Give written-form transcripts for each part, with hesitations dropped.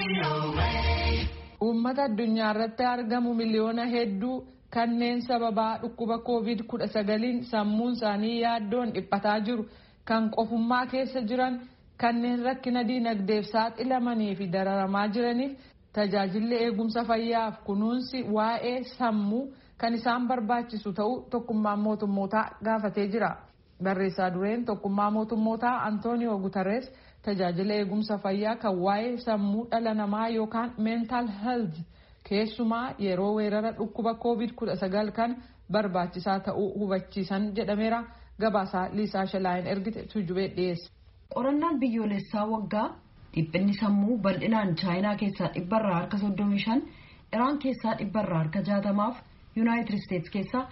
Uummata addunyaa irratti argamu miliyoona hedduu kanneen sababaa dhukkuba COVID-19 sammuun isaanii yaaddoon dhiphataa jiru, kan qofummaa keessa jiran, kanneen rakkina diinagdeef saaxilamanii fi dararamaa jiraniif tajaajilli eegumsa fayyaaf kunuunsi waa'ee sammuu kan isaan barbaachisu ta'uu tokkummaan mootummootaa gaafatee jira. Barreessaa dureen tokkummaa mootummootaa Antooniyoo Guterres tajaajila eegumsa fayyaa kan waa'ee sammuu dhala namaa yookaan mental health keessumaa yeroo weerara dhukkuba COVID-19 kan barbaachisaa ta'uu hubachiisan jedhameera. Gabaasaa Liisaa Shalaayin ergite Tujubee dhiyeesse. Qorannaan biyyoolessaa waggaa dhiphinni sammuu bal'inaan Chaayinaa keessaa 35%, Iraan keessaa 60%, Yuunaayitid Isteetsi keessaa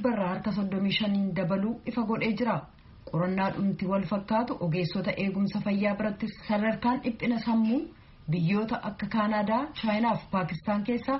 35% dabaluu ifa godhee jira. Qorannaa dhumti wal fakkaatu ogeessota eegumsa fayyaa biratti sadarkaan dhiphina sammuu biyyoota akka Kaanaadaa, Chaayinaa fi Paakistaan keessaa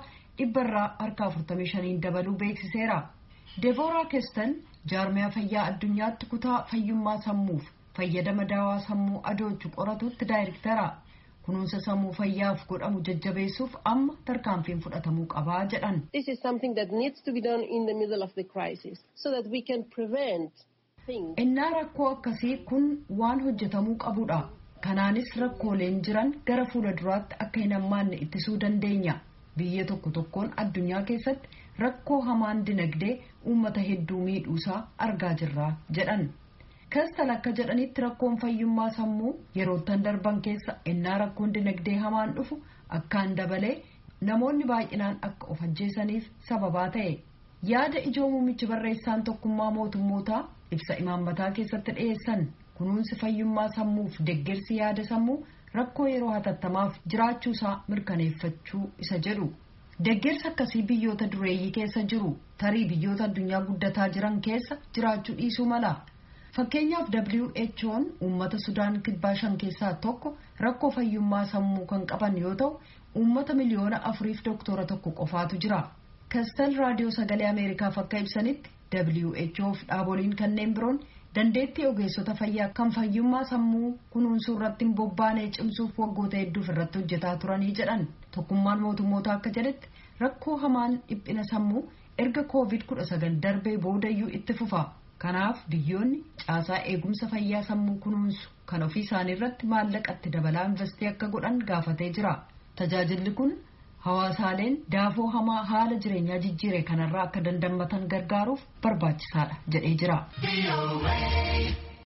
45% dabaluu beeksiseera. Deevoraa Keestan jaarmiyaa fayyaa addunyaatti kutaa fayyummaa sammuuf fayyadama daawaa sammuu adoochu qoratutti daayirektara. Kunuunsa sammuu fayyaaf godhamu jajjabeessuuf amma tarkaanfiin fudhatamuu qabaa jedhan. This is something that needs to be done in the middle of the crisis so that we can prevent things. Innaa rakkoo akkasii kun waan hojjetamuu qabudha. Kanaanis rakkooleen jiran gara fuula duraatti akka hin hammaanne ittisuu dandeenya. Biyya tokko tokkoon addunyaa keessatti rakkoo hamaan dinagdee uummata hedduu miidhuusaa argaa jirra jedhan. Keestan akka jedhanitti rakkoon fayyummaa sammuu yeroottan darban keessa innaa rakkoon dinagdee hamaan dhufu akkaan dabalee namoonni baay'inaan akka of ajjeesaniif sababaa ta'e. Yaada ijoo muummichi barreessaan tokkummaa mootummootaa ibsa imaammataa keessatti dhiyeessan kunuunsi fayyummaa sammuuf deeggarsi yaada sammuu rakkoo yeroo hatattamaaf jiraachuusaa mirkaneeffachuu isa jedhu. Deeggarsi akkasii biyyoota dureeyyii keessa jiru tarii biyyoota addunyaa guddataa jiran keessa jiraachuu dhiisuu mala. Fakkeenyaaf WHO'n uummata Sudaan kibbaa 5 keessaa tokko rakkoo fayyummaa sammuu kan qaban yoo ta'u uummata miliyoona 4 doktora tokko qofaatu jira. Keestan raadiyoo sagalee Ameerikaaf akka ibsanitti WHO'f dhaaboliin kanneen biroon dandeettii ogeessota fayyaa kan fayyummaa sammuu kunuunsuu irratti bobbaanee cimsuuf waggoota hedduuf irratti hojjetaa turanii jedhan. Tokkummaan mootummootaa akka jedhetti rakkoo hamaan dhiphina sammuu erga COVID-19 darbee boodayyuu itti fufa. Kanaaf biyyoonni caasaa eegumsa fayyaa sammuu kunuunsu kan ofii isaanii irratti maallaqatti dabalaa investii akka godhan gaafatee jira. Tajaajilli kun hawaasaaleen daafoo hamaa haala jireenyaa jijjiire kanarraa akka dandammatan gargaaruuf barbaachisaadha jedhee jira.